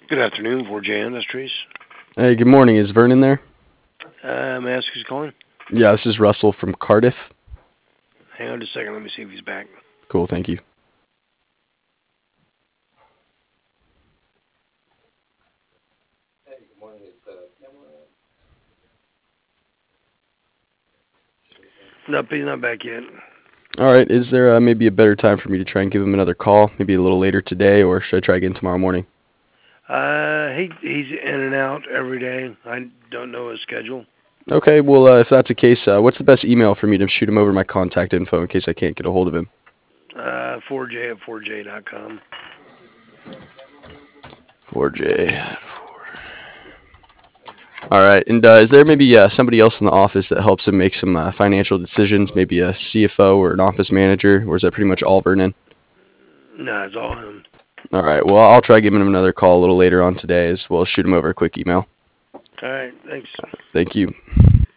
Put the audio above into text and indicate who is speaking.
Speaker 1: Good afternoon, 4J Industries.
Speaker 2: Hey, good morning. Is Vernon there?
Speaker 1: May I ask who's calling?
Speaker 2: Yeah, this is Russell from Cardiff.
Speaker 1: Hang on just a second. Let me see if he's back.
Speaker 2: Cool, thank you.
Speaker 1: Nope, he's not back yet.
Speaker 2: All right, is there maybe a better time for me to try and give him another call? Maybe a little later today, or should I try again tomorrow morning?
Speaker 1: He's in and out every day. I don't know his schedule.
Speaker 2: Okay, well, if that's the case, what's the best email for me to shoot him over my contact info in case I can't get a hold of him?
Speaker 1: 4J at 4J.com.
Speaker 2: 4J. All right, and is there maybe somebody else in the office that helps him make some financial decisions? Maybe a CFO or an office manager, or is that pretty much all Vernon?
Speaker 1: No, it's all him.
Speaker 2: All right, well, I'll try giving him another call a little later on today as well as shoot him over a quick email.
Speaker 1: All right, thanks.
Speaker 2: Thank you.